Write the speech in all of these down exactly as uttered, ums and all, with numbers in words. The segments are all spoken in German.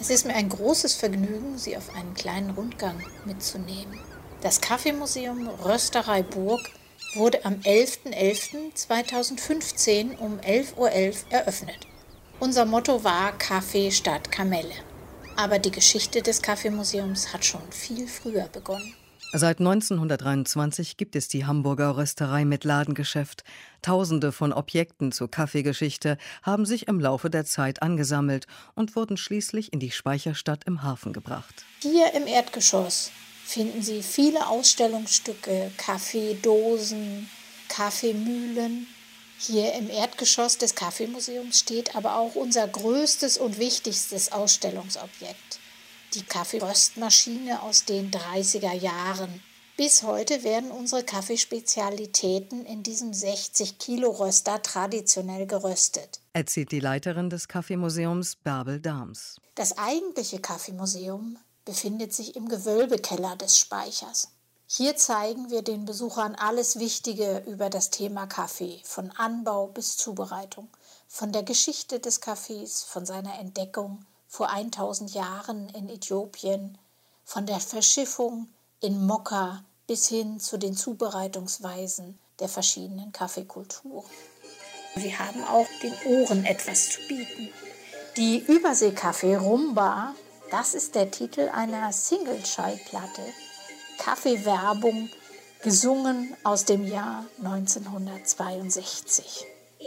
Es ist mir ein großes Vergnügen, Sie auf einen kleinen Rundgang mitzunehmen. Das Kaffeemuseum Rösterei Burg wurde am elfter elfter zweitausendfünfzehn um elf Uhr elf eröffnet. Unser Motto war Kaffee statt Kamelle. Aber die Geschichte des Kaffeemuseums hat schon viel früher begonnen. Seit neunzehnhundertdreiundzwanzig gibt es die Hamburger Rösterei mit Ladengeschäft. Tausende von Objekten zur Kaffeegeschichte haben sich im Laufe der Zeit angesammelt und wurden schließlich in die Speicherstadt im Hafen gebracht. Hier im Erdgeschoss finden Sie viele Ausstellungsstücke, Kaffeedosen, Kaffeemühlen. Hier im Erdgeschoss des Kaffeemuseums steht aber auch unser größtes und wichtigstes Ausstellungsobjekt. Die Kaffeeröstmaschine aus den dreißiger Jahren. Bis heute werden unsere Kaffeespezialitäten in diesem sechzig Kilo Röster traditionell geröstet, erzählt die Leiterin des Kaffeemuseums Bärbel Dahms. Das eigentliche Kaffeemuseum befindet sich im Gewölbekeller des Speichers. Hier zeigen wir den Besuchern alles Wichtige über das Thema Kaffee, von Anbau bis Zubereitung, von der Geschichte des Kaffees, von seiner Entdeckung vor tausend Jahren in Äthiopien, von der Verschiffung in Mokka bis hin zu den Zubereitungsweisen der verschiedenen Kaffeekulturen. Wir haben auch den Ohren etwas zu bieten. Die Überseekaffee Rumba, das ist der Titel einer Single-Schallplatte, Kaffeewerbung, gesungen aus dem Jahr neunzehnhundertzweiundsechzig.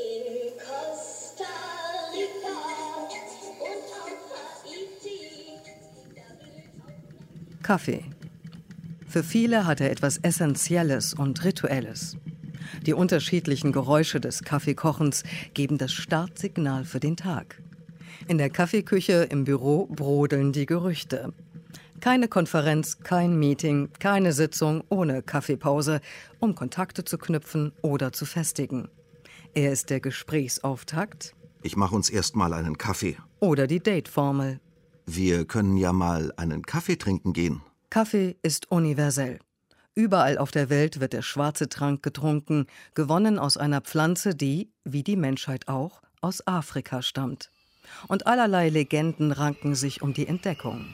Kaffee. Für viele hat er etwas Essentielles und Rituelles. Die unterschiedlichen Geräusche des Kaffeekochens geben das Startsignal für den Tag. In der Kaffeeküche im Büro brodeln die Gerüchte. Keine Konferenz, kein Meeting, keine Sitzung ohne Kaffeepause, um Kontakte zu knüpfen oder zu festigen. Er ist der Gesprächsauftakt. Ich mache uns erst mal einen Kaffee. Oder die Dateformel. Wir können ja mal einen Kaffee trinken gehen. Kaffee ist universell. Überall auf der Welt wird der schwarze Trank getrunken, gewonnen aus einer Pflanze, die, wie die Menschheit auch, aus Afrika stammt. Und allerlei Legenden ranken sich um die Entdeckung.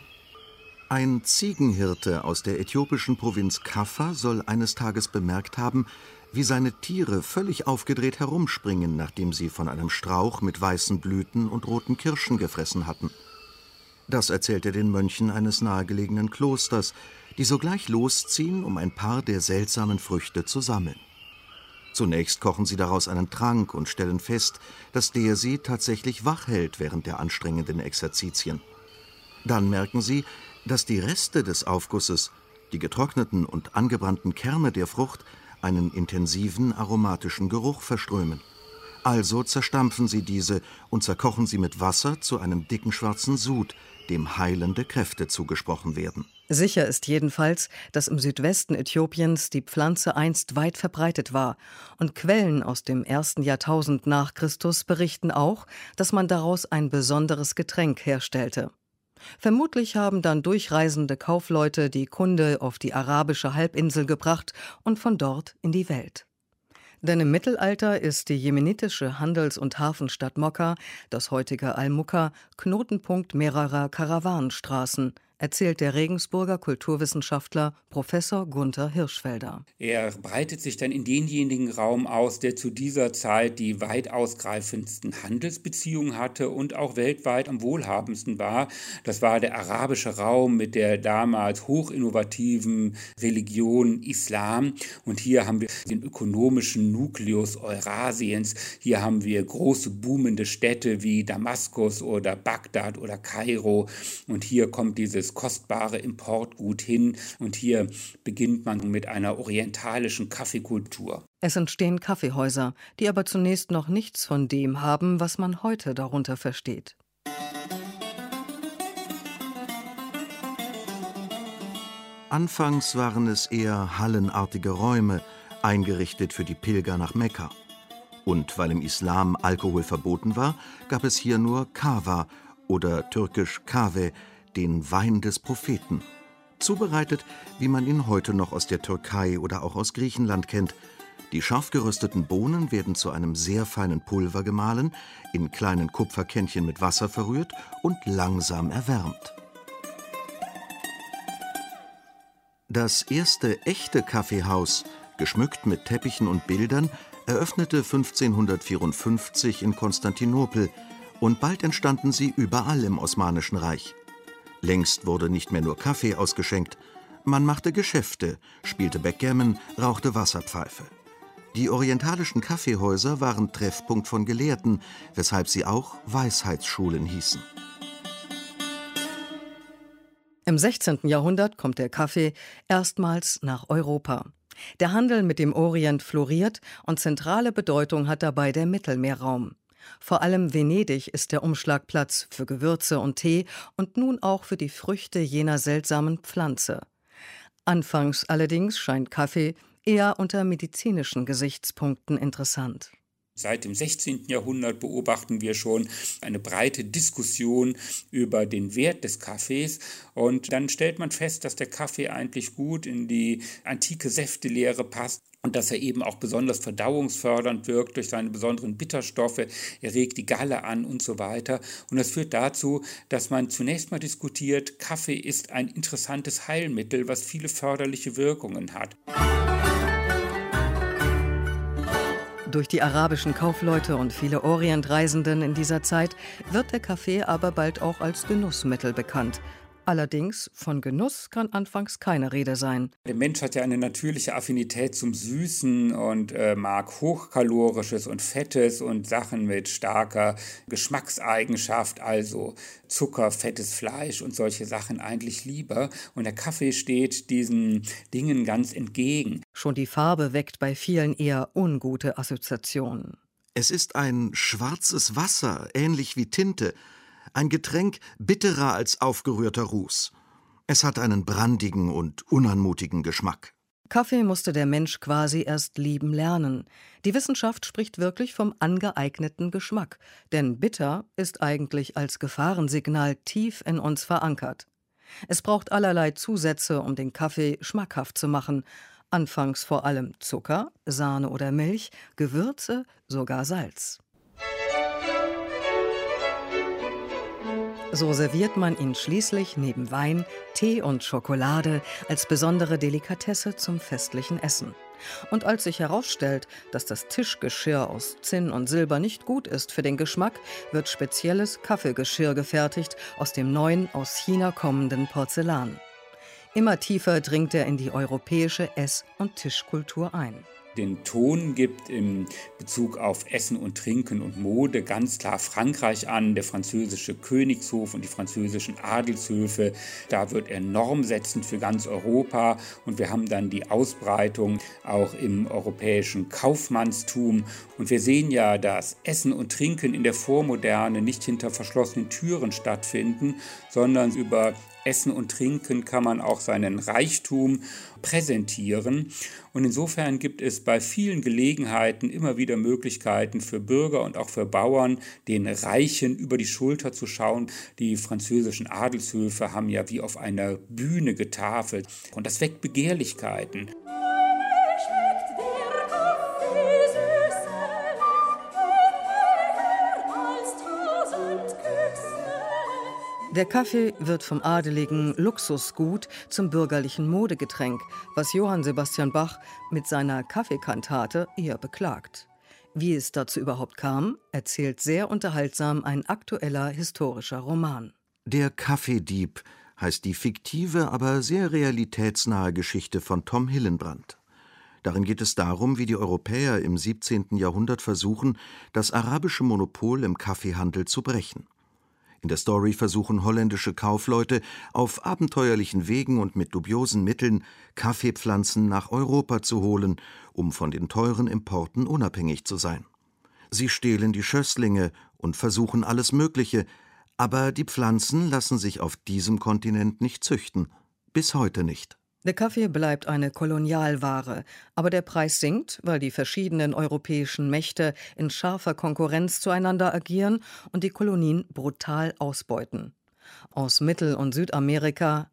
Ein Ziegenhirte aus der äthiopischen Provinz Kaffa soll eines Tages bemerkt haben, wie seine Tiere völlig aufgedreht herumspringen, nachdem sie von einem Strauch mit weißen Blüten und roten Kirschen gefressen hatten. Das erzählt er den Mönchen eines nahegelegenen Klosters, die sogleich losziehen, um ein paar der seltsamen Früchte zu sammeln. Zunächst kochen sie daraus einen Trank und stellen fest, dass der sie tatsächlich wach hält während der anstrengenden Exerzitien. Dann merken sie, dass die Reste des Aufgusses, die getrockneten und angebrannten Kerne der Frucht, einen intensiven aromatischen Geruch verströmen. Also zerstampfen sie diese und zerkochen sie mit Wasser zu einem dicken schwarzen Sud, dem heilende Kräfte zugesprochen werden. Sicher ist jedenfalls, dass im Südwesten Äthiopiens die Pflanze einst weit verbreitet war. Und Quellen aus dem ersten Jahrtausend nach Christus berichten auch, dass man daraus ein besonderes Getränk herstellte. Vermutlich haben dann durchreisende Kaufleute die Kunde auf die arabische Halbinsel gebracht und von dort in die Welt. Denn im Mittelalter ist die jemenitische Handels- und Hafenstadt Mokka, das heutige Al-Mukka, Knotenpunkt mehrerer Karawanenstraßen, erzählt der Regensburger Kulturwissenschaftler Professor Gunther Hirschfelder. Er breitet sich dann in denjenigen Raum aus, der zu dieser Zeit die weit ausgreifendsten Handelsbeziehungen hatte und auch weltweit am wohlhabendsten war. Das war der arabische Raum mit der damals hochinnovativen Religion Islam. Und hier haben wir den ökonomischen Nukleus Eurasiens. Hier haben wir große boomende Städte wie Damaskus oder Bagdad oder Kairo. Und hier kommt dieses kostbare Importgut hin und hier beginnt man mit einer orientalischen Kaffeekultur. Es entstehen Kaffeehäuser, die aber zunächst noch nichts von dem haben, was man heute darunter versteht. Anfangs waren es eher hallenartige Räume, eingerichtet für die Pilger nach Mekka. Und weil im Islam Alkohol verboten war, gab es hier nur Kava oder türkisch Kave, den Wein des Propheten. Zubereitet, wie man ihn heute noch aus der Türkei oder auch aus Griechenland kennt, Die scharf gerösteten Bohnen werden zu einem sehr feinen Pulver gemahlen, in kleinen Kupferkännchen mit Wasser verrührt und langsam erwärmt. Das erste echte Kaffeehaus, geschmückt mit Teppichen und Bildern, eröffnete fünfzehnhundertvierundfünfzig in Konstantinopel und bald entstanden sie überall im Osmanischen Reich. Längst wurde nicht mehr nur Kaffee ausgeschenkt, man machte Geschäfte, spielte Backgammon, rauchte Wasserpfeife. Die orientalischen Kaffeehäuser waren Treffpunkt von Gelehrten, weshalb sie auch Weisheitsschulen hießen. Im sechzehnten Jahrhundert kommt der Kaffee erstmals nach Europa. Der Handel mit dem Orient floriert und zentrale Bedeutung hat dabei der Mittelmeerraum. Vor allem Venedig ist der Umschlagplatz für Gewürze und Tee und nun auch für die Früchte jener seltsamen Pflanze. Anfangs allerdings scheint Kaffee eher unter medizinischen Gesichtspunkten interessant. Seit dem sechzehnten Jahrhundert beobachten wir schon eine breite Diskussion über den Wert des Kaffees. Und dann stellt man fest, dass der Kaffee eigentlich gut in die antike Säftelehre passt und dass er eben auch besonders verdauungsfördernd wirkt durch seine besonderen Bitterstoffe. Er regt die Galle an und so weiter. Und das führt dazu, dass man zunächst mal diskutiert, Kaffee ist ein interessantes Heilmittel, was viele förderliche Wirkungen hat. Durch die arabischen Kaufleute und viele Orientreisenden in dieser Zeit wird der Kaffee aber bald auch als Genussmittel bekannt. Allerdings von Genuss kann anfangs keine Rede sein. Der Mensch hat ja eine natürliche Affinität zum Süßen und äh, mag Hochkalorisches und Fettes und Sachen mit starker Geschmackseigenschaft, also Zucker, fettes Fleisch und solche Sachen eigentlich lieber. Und der Kaffee steht diesen Dingen ganz entgegen. Schon die Farbe weckt bei vielen eher ungute Assoziationen. Es ist ein schwarzes Wasser, ähnlich wie Tinte. Ein Getränk bitterer als aufgerührter Ruß. Es hat einen brandigen und unanmutigen Geschmack. Kaffee musste der Mensch quasi erst lieben lernen. Die Wissenschaft spricht wirklich vom angeeigneten Geschmack, denn bitter ist eigentlich als Gefahrensignal tief in uns verankert. Es braucht allerlei Zusätze, um den Kaffee schmackhaft zu machen. Anfangs vor allem Zucker, Sahne oder Milch, Gewürze, sogar Salz. So serviert man ihn schließlich neben Wein, Tee und Schokolade als besondere Delikatesse zum festlichen Essen. Und als sich herausstellt, dass das Tischgeschirr aus Zinn und Silber nicht gut ist für den Geschmack, wird spezielles Kaffeegeschirr gefertigt aus dem neuen, aus China kommenden Porzellan. Immer tiefer dringt er in die europäische Ess- und Tischkultur ein. Den Ton gibt im Bezug auf Essen und Trinken und Mode ganz klar Frankreich an, der französische Königshof und die französischen Adelshöfe. Da wird er normsetzend für ganz Europa und wir haben dann die Ausbreitung auch im europäischen Kaufmannstum. Und wir sehen ja, dass Essen und Trinken in der Vormoderne nicht hinter verschlossenen Türen stattfinden, sondern über Essen und Trinken kann man auch seinen Reichtum präsentieren. Und insofern gibt es bei vielen Gelegenheiten immer wieder Möglichkeiten für Bürger und auch für Bauern, den Reichen über die Schulter zu schauen. Die französischen Adelshöfe haben ja wie auf einer Bühne getafelt. Und das weckt Begehrlichkeiten. Der Kaffee wird vom adeligen Luxusgut zum bürgerlichen Modegetränk, was Johann Sebastian Bach mit seiner Kaffeekantate eher beklagt. Wie es dazu überhaupt kam, erzählt sehr unterhaltsam ein aktueller historischer Roman. Der Kaffeedieb heißt die fiktive, aber sehr realitätsnahe Geschichte von Tom Hillenbrand. Darin geht es darum, wie die Europäer im siebzehnten Jahrhundert versuchen, das arabische Monopol im Kaffeehandel zu brechen. In der Story versuchen holländische Kaufleute auf abenteuerlichen Wegen und mit dubiosen Mitteln Kaffeepflanzen nach Europa zu holen, um von den teuren Importen unabhängig zu sein. Sie stehlen die Schösslinge und versuchen alles Mögliche, aber die Pflanzen lassen sich auf diesem Kontinent nicht züchten, bis heute nicht. Der Kaffee bleibt eine Kolonialware, aber der Preis sinkt, weil die verschiedenen europäischen Mächte in scharfer Konkurrenz zueinander agieren und die Kolonien brutal ausbeuten. Aus Mittel- und Südamerika,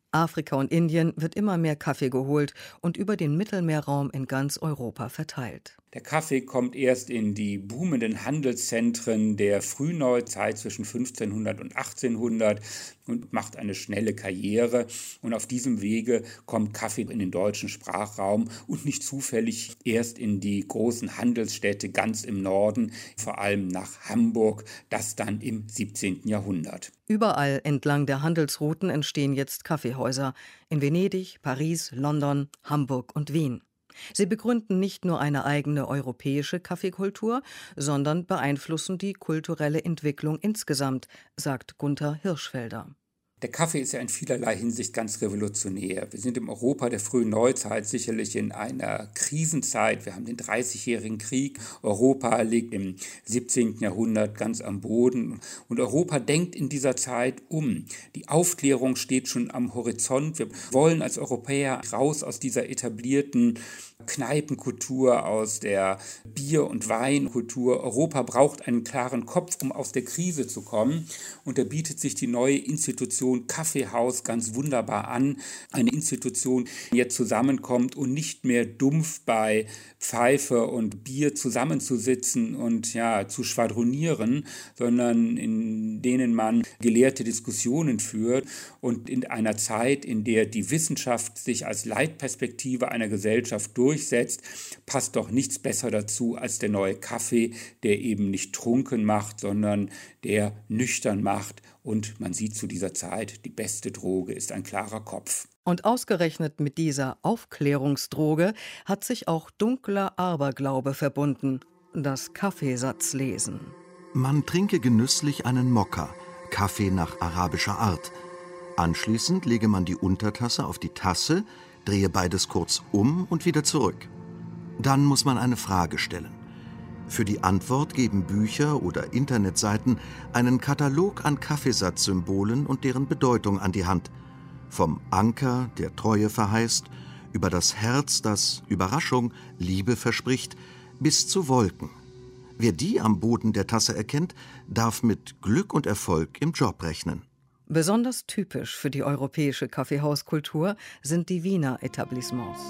Afrika und Indien wird immer mehr Kaffee geholt und über den Mittelmeerraum in ganz Europa verteilt. Der Kaffee kommt erst in die boomenden Handelszentren der Frühneuzeit zwischen fünfzehnhundert und achtzehnhundert und macht eine schnelle Karriere. Und auf diesem Wege kommt Kaffee in den deutschen Sprachraum und nicht zufällig erst in die großen Handelsstädte ganz im Norden, vor allem nach Hamburg, das dann im siebzehnten Jahrhundert. Überall entlang der Handelsrouten entstehen jetzt Kaffeehäuser. In Venedig, Paris, London, Hamburg und Wien. Sie begründen nicht nur eine eigene europäische Kaffeekultur, sondern beeinflussen die kulturelle Entwicklung insgesamt, sagt Gunther Hirschfelder. Der Kaffee ist ja in vielerlei Hinsicht ganz revolutionär. Wir sind im Europa der frühen Neuzeit sicherlich in einer Krisenzeit. Wir haben den Dreißigjährigen Krieg. Europa liegt im siebzehnten Jahrhundert ganz am Boden. Und Europa denkt in dieser Zeit um. Die Aufklärung steht schon am Horizont. Wir wollen als Europäer raus aus dieser etablierten Kneipenkultur, aus der Bier- und Weinkultur. Europa braucht einen klaren Kopf, um aus der Krise zu kommen. Und da bietet sich die neue Institution Kaffeehaus ganz wunderbar an. Eine Institution, die jetzt zusammenkommt und nicht mehr dumpf bei Pfeife und Bier zusammenzusitzen und ja, zu schwadronieren, sondern in denen man gelehrte Diskussionen führt. Und in einer Zeit, in der die Wissenschaft sich als Leitperspektive einer Gesellschaft durchsetzt, passt doch nichts besser dazu als der neue Kaffee, der eben nicht trunken macht, sondern der nüchtern macht. Und man sieht zu dieser Zeit, die beste Droge ist ein klarer Kopf. Und ausgerechnet mit dieser Aufklärungsdroge hat sich auch dunkler Aberglaube verbunden, das Kaffeesatzlesen. Man trinke genüsslich einen Mokka, Kaffee nach arabischer Art. Anschließend lege man die Untertasse auf die Tasse, drehe beides kurz um und wieder zurück. Dann muss man eine Frage stellen. Für die Antwort geben Bücher oder Internetseiten einen Katalog an Kaffeesatzsymbolen und deren Bedeutung an die Hand. Vom Anker, der Treue verheißt, über das Herz, das Überraschung, Liebe verspricht, bis zu Wolken. Wer die am Boden der Tasse erkennt, darf mit Glück und Erfolg im Job rechnen. Besonders typisch für die europäische Kaffeehauskultur sind die Wiener Etablissements.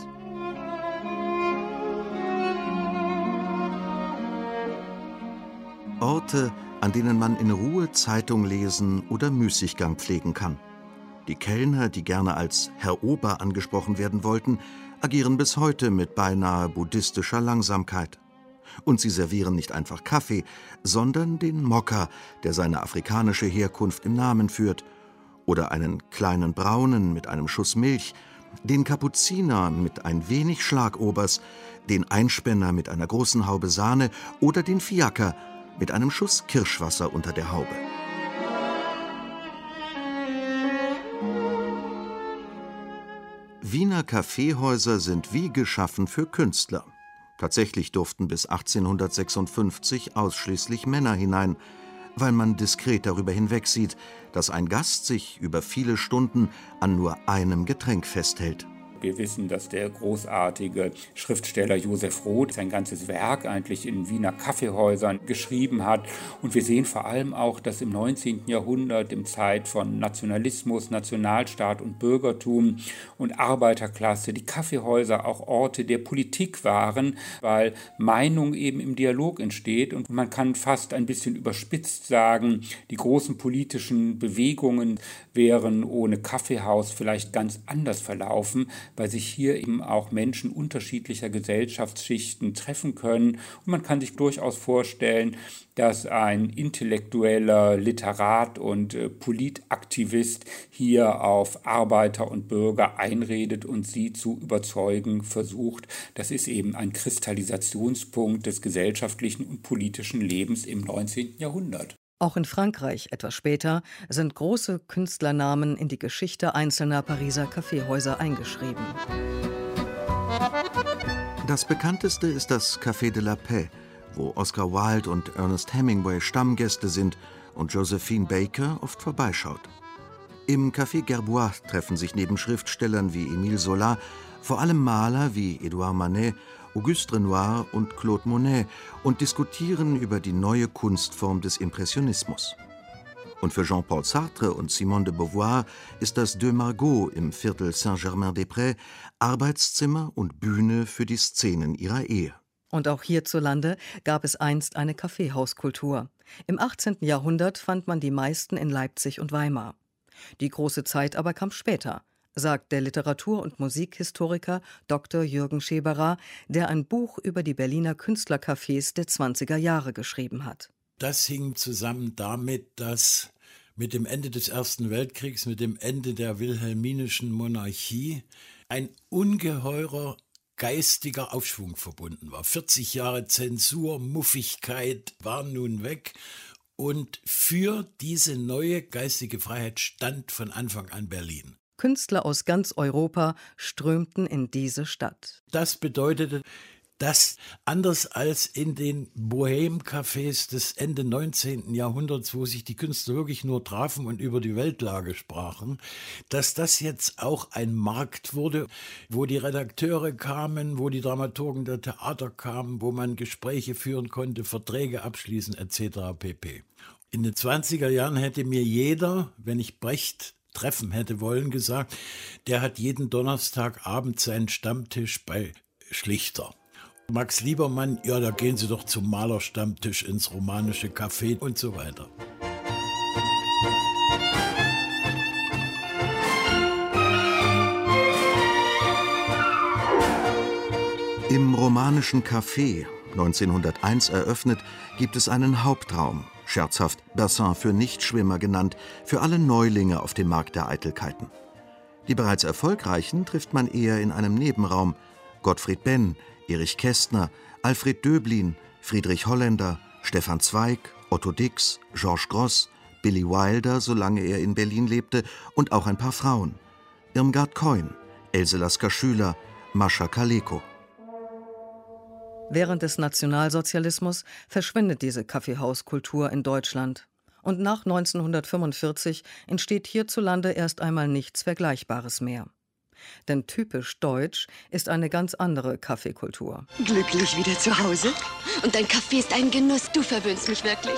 Orte, an denen man in Ruhe Zeitung lesen oder Müßiggang pflegen kann. Die Kellner, die gerne als Herr Ober angesprochen werden wollten, agieren bis heute mit beinahe buddhistischer Langsamkeit. Und sie servieren nicht einfach Kaffee, sondern den Mokka, der seine afrikanische Herkunft im Namen führt, oder einen kleinen Braunen mit einem Schuss Milch, den Kapuziner mit ein wenig Schlagobers, den Einspänner mit einer großen Haube Sahne oder den Fiaker mit einem Schuss Kirschwasser unter der Haube. Wiener Kaffeehäuser sind wie geschaffen für Künstler. Tatsächlich durften bis achtzehnhundertsechsundfünfzig ausschließlich Männer hinein, weil man diskret darüber hinwegsieht, dass ein Gast sich über viele Stunden an nur einem Getränk festhält. Wir wissen, dass der großartige Schriftsteller Josef Roth sein ganzes Werk eigentlich in Wiener Kaffeehäusern geschrieben hat. Und wir sehen vor allem auch, dass im neunzehnten Jahrhundert, in Zeit von Nationalismus, Nationalstaat und Bürgertum und Arbeiterklasse, die Kaffeehäuser auch Orte der Politik waren, weil Meinung eben im Dialog entsteht. Und man kann fast ein bisschen überspitzt sagen, die großen politischen Bewegungen wären ohne Kaffeehaus vielleicht ganz anders verlaufen, weil sich hier eben auch Menschen unterschiedlicher Gesellschaftsschichten treffen können. Und man kann sich durchaus vorstellen, dass ein intellektueller Literat und äh, Politaktivist hier auf Arbeiter und Bürger einredet und sie zu überzeugen versucht. Das ist eben ein Kristallisationspunkt des gesellschaftlichen und politischen Lebens im neunzehnten Jahrhundert. Auch in Frankreich, etwas später, sind große Künstlernamen in die Geschichte einzelner Pariser Kaffeehäuser eingeschrieben. Das bekannteste ist das Café de la Paix, wo Oscar Wilde und Ernest Hemingway Stammgäste sind und Josephine Baker oft vorbeischaut. Im Café Gerbois treffen sich neben Schriftstellern wie Émile Zola vor allem Maler wie Édouard Manet, Auguste Renoir und Claude Monet und diskutieren über die neue Kunstform des Impressionismus. Und für Jean-Paul Sartre und Simone de Beauvoir ist das Deux Margots im Viertel Saint-Germain-des-Prés Arbeitszimmer und Bühne für die Szenen ihrer Ehe. Und auch hierzulande gab es einst eine Kaffeehauskultur. Im achtzehnten Jahrhundert fand man die meisten in Leipzig und Weimar. Die große Zeit aber kam später, sagt der Literatur- und Musikhistoriker Doktor Jürgen Scheberer, der ein Buch über die Berliner Künstlercafés der zwanziger Jahre geschrieben hat. Das hing zusammen damit, dass mit dem Ende des Ersten Weltkriegs, mit dem Ende der wilhelminischen Monarchie, ein ungeheurer geistiger Aufschwung verbunden war. vierzig Jahre Zensur, Muffigkeit waren nun weg. Und für diese neue geistige Freiheit stand von Anfang an Berlin. Künstler aus ganz Europa strömten in diese Stadt. Das bedeutete, dass anders als in den Bohème-Cafés des Ende neunzehnten Jahrhunderts, wo sich die Künstler wirklich nur trafen und über die Weltlage sprachen, dass das jetzt auch ein Markt wurde, wo die Redakteure kamen, wo die Dramaturgen der Theater kamen, wo man Gespräche führen konnte, Verträge abschließen et cetera pp. In den zwanziger Jahren hätte mir jeder, wenn ich Brecht treffen hätte wollen, gesagt, der hat jeden Donnerstagabend seinen Stammtisch bei Schlichter. Max Liebermann, ja, da gehen Sie doch zum Malerstammtisch ins romanische Café und so weiter. Im romanischen Café, neunzehnhunderteins eröffnet, gibt es einen Hauptraum, scherzhaft Bassin für Nichtschwimmer genannt, für alle Neulinge auf dem Markt der Eitelkeiten. Die bereits Erfolgreichen trifft man eher in einem Nebenraum. Gottfried Benn, Erich Kästner, Alfred Döblin, Friedrich Holländer, Stefan Zweig, Otto Dix, Georges Grosz, Billy Wilder, solange er in Berlin lebte, und auch ein paar Frauen. Irmgard Keun, Else Lasker-Schüler, Mascha Kaleko. Während des Nationalsozialismus verschwindet diese Kaffeehauskultur in Deutschland. Und nach neunzehnhundertfünfundvierzig entsteht hierzulande erst einmal nichts Vergleichbares mehr. Denn typisch deutsch ist eine ganz andere Kaffeekultur. Glücklich wieder zu Hause? Und dein Kaffee ist ein Genuss, du verwöhnst mich wirklich.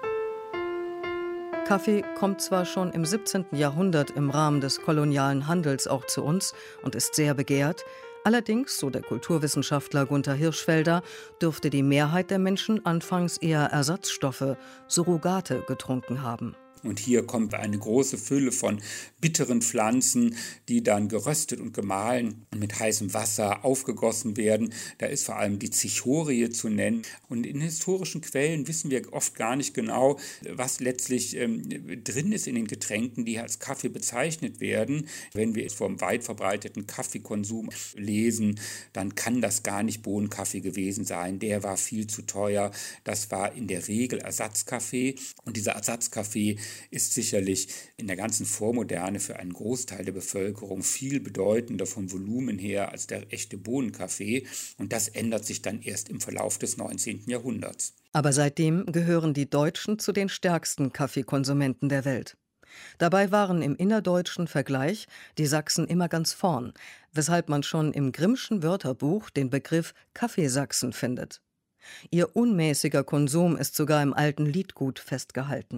Kaffee kommt zwar schon im siebzehnten Jahrhundert im Rahmen des kolonialen Handels auch zu uns und ist sehr begehrt, allerdings, so der Kulturwissenschaftler Gunther Hirschfelder, dürfte die Mehrheit der Menschen anfangs eher Ersatzstoffe, Surrogate getrunken haben. Und hier kommt eine große Fülle von bitteren Pflanzen, die dann geröstet und gemahlen und mit heißem Wasser aufgegossen werden. Da ist vor allem die Cichorie zu nennen. Und in historischen Quellen wissen wir oft gar nicht genau, was letztlich ähm, drin ist in den Getränken, die als Kaffee bezeichnet werden. Wenn wir vom weit verbreiteten Kaffeekonsum lesen, dann kann das gar nicht Bohnenkaffee gewesen sein. Der war viel zu teuer. Das war in der Regel Ersatzkaffee. Und dieser Ersatzkaffee ist sicherlich in der ganzen Vormoderne für einen Großteil der Bevölkerung viel bedeutender vom Volumen her als der echte Bohnenkaffee. Und das ändert sich dann erst im Verlauf des neunzehnten Jahrhunderts. Aber seitdem gehören die Deutschen zu den stärksten Kaffeekonsumenten der Welt. Dabei waren im innerdeutschen Vergleich die Sachsen immer ganz vorn, weshalb man schon im Grimmschen Wörterbuch den Begriff Kaffeesachsen findet. Ihr unmäßiger Konsum ist sogar im alten Liedgut festgehalten.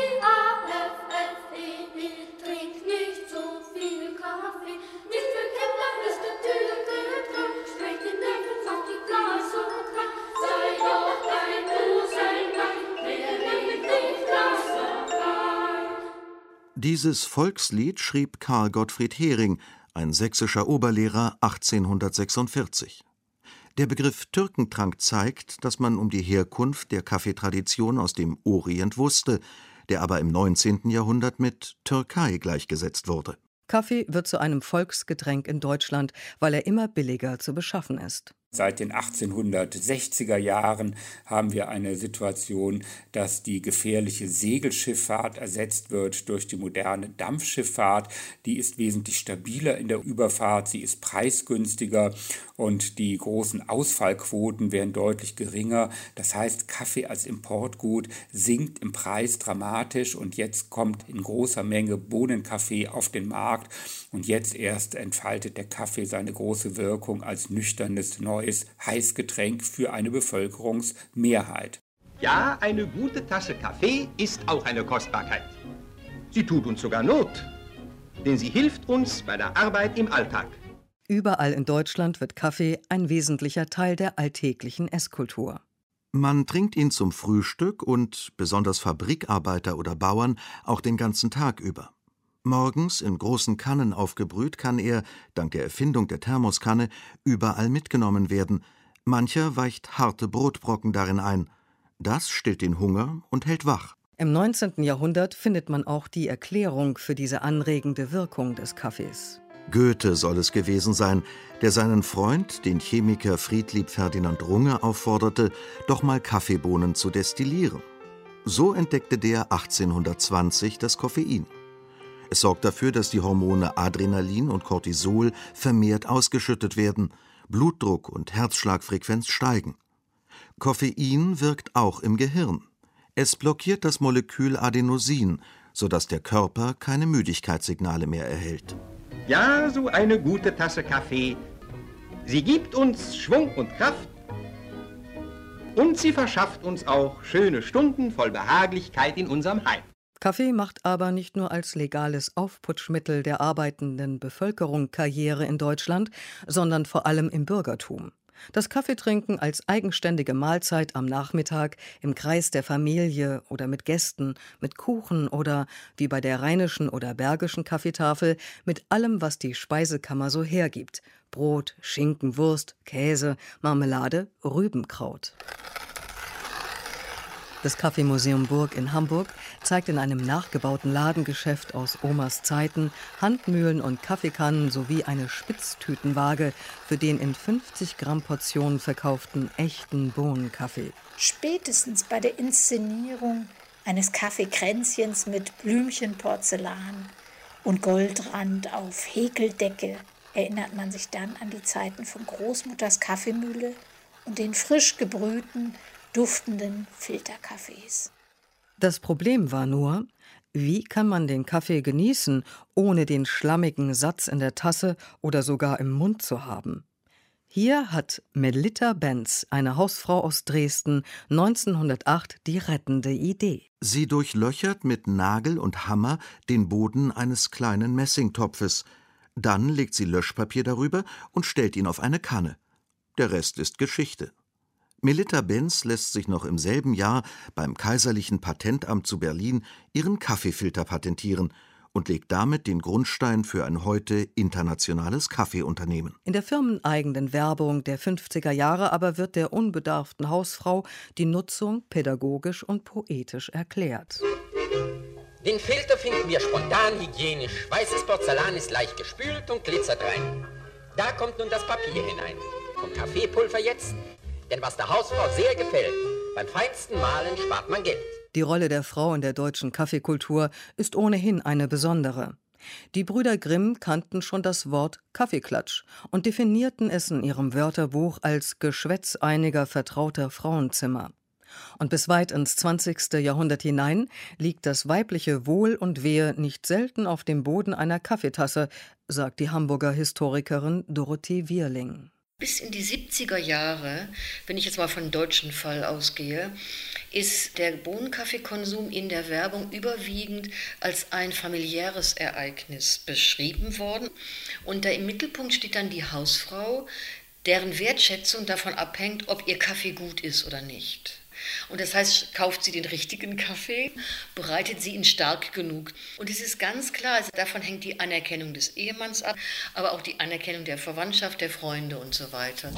Dieses Volkslied schrieb Karl Gottfried Hering, ein sächsischer Oberlehrer, achtzehnhundertsechsundvierzig. Der Begriff Türkentrank zeigt, dass man um die Herkunft der Kaffeetradition aus dem Orient wusste, der aber im neunzehnten Jahrhundert mit Türkei gleichgesetzt wurde. Kaffee wird zu einem Volksgetränk in Deutschland, weil er immer billiger zu beschaffen ist. Seit den achtzehnhundertsechziger Jahren haben wir eine Situation, dass die gefährliche Segelschifffahrt ersetzt wird durch die moderne Dampfschifffahrt. Die ist wesentlich stabiler in der Überfahrt, sie ist preisgünstiger und die großen Ausfallquoten werden deutlich geringer. Das heißt, Kaffee als Importgut sinkt im Preis dramatisch und jetzt kommt in großer Menge Bohnenkaffee auf den Markt und jetzt erst entfaltet der Kaffee seine große Wirkung als nüchternes neues Heißgetränk für eine Bevölkerungsmehrheit. Ja, eine gute Tasse Kaffee ist auch eine Kostbarkeit. Sie tut uns sogar Not, denn sie hilft uns bei der Arbeit im Alltag. Überall in Deutschland wird Kaffee ein wesentlicher Teil der alltäglichen Esskultur. Man trinkt ihn zum Frühstück und, besonders Fabrikarbeiter oder Bauern, auch den ganzen Tag über. Morgens in großen Kannen aufgebrüht kann er, dank der Erfindung der Thermoskanne, überall mitgenommen werden. Mancher weicht harte Brotbrocken darin ein. Das stillt den Hunger und hält wach. Im neunzehnten Jahrhundert findet man auch die Erklärung für diese anregende Wirkung des Kaffees. Goethe soll es gewesen sein, der seinen Freund, den Chemiker Friedlieb Ferdinand Runge, aufforderte, doch mal Kaffeebohnen zu destillieren. So entdeckte der achtzehnhundertzwanzig das Koffein. Es sorgt dafür, dass die Hormone Adrenalin und Cortisol vermehrt ausgeschüttet werden, Blutdruck und Herzschlagfrequenz steigen. Koffein wirkt auch im Gehirn. Es blockiert das Molekül Adenosin, sodass der Körper keine Müdigkeitssignale mehr erhält. Ja, so eine gute Tasse Kaffee. Sie gibt uns Schwung und Kraft und sie verschafft uns auch schöne Stunden voll Behaglichkeit in unserem Heim. Kaffee macht aber nicht nur als legales Aufputschmittel der arbeitenden Bevölkerung Karriere in Deutschland, sondern vor allem im Bürgertum. Das Kaffeetrinken als eigenständige Mahlzeit am Nachmittag im Kreis der Familie oder mit Gästen, mit Kuchen oder, wie bei der rheinischen oder bergischen Kaffeetafel, mit allem, was die Speisekammer so hergibt: Brot, Schinken, Wurst, Käse, Marmelade, Rübenkraut. Das Kaffeemuseum Burg in Hamburg zeigt in einem nachgebauten Ladengeschäft aus Omas Zeiten Handmühlen und Kaffeekannen sowie eine Spitztütenwaage für den in fünfzig Gramm Portionen verkauften echten Bohnenkaffee. Spätestens bei der Inszenierung eines Kaffeekränzchens mit Blümchenporzellan und Goldrand auf Häkeldecke erinnert man sich dann an die Zeiten von Großmutters Kaffeemühle und den frisch gebrühten, duftenden Filterkaffees. Das Problem war nur, wie kann man den Kaffee genießen, ohne den schlammigen Satz in der Tasse oder sogar im Mund zu haben? Hier hat Melitta Benz, eine Hausfrau aus Dresden, neunzehnhundertacht die rettende Idee. Sie durchlöchert mit Nagel und Hammer den Boden eines kleinen Messingtopfes. Dann legt sie Löschpapier darüber und stellt ihn auf eine Kanne. Der Rest ist Geschichte. Melitta Benz lässt sich noch im selben Jahr beim Kaiserlichen Patentamt zu Berlin ihren Kaffeefilter patentieren und legt damit den Grundstein für ein heute internationales Kaffeeunternehmen. In der firmeneigenen Werbung der fünfziger Jahre aber wird der unbedarften Hausfrau die Nutzung pädagogisch und poetisch erklärt. Den Filter finden wir spontan hygienisch. Weißes Porzellan ist leicht gespült und glitzert rein. Da kommt nun das Papier hinein. Und Kaffeepulver jetzt? Denn was der Hausfrau sehr gefällt, beim feinsten Mahlen spart man Geld. Die Rolle der Frau in der deutschen Kaffeekultur ist ohnehin eine besondere. Die Brüder Grimm kannten schon das Wort Kaffeeklatsch und definierten es in ihrem Wörterbuch als Geschwätz einiger vertrauter Frauenzimmer. Und bis weit ins zwanzigste Jahrhundert hinein liegt das weibliche Wohl und Wehe nicht selten auf dem Boden einer Kaffeetasse, sagt die Hamburger Historikerin Dorothee Wierling. Bis in die siebziger Jahre, wenn ich jetzt mal von deutschen Fall ausgehe, ist der Bohnenkaffeekonsum in der Werbung überwiegend als ein familiäres Ereignis beschrieben worden. Und da im Mittelpunkt steht dann die Hausfrau, deren Wertschätzung davon abhängt, ob ihr Kaffee gut ist oder nicht. Und das heißt, kauft sie den richtigen Kaffee, bereitet sie ihn stark genug. Und es ist ganz klar, also davon hängt die Anerkennung des Ehemanns ab, aber auch die Anerkennung der Verwandtschaft, der Freunde und so weiter.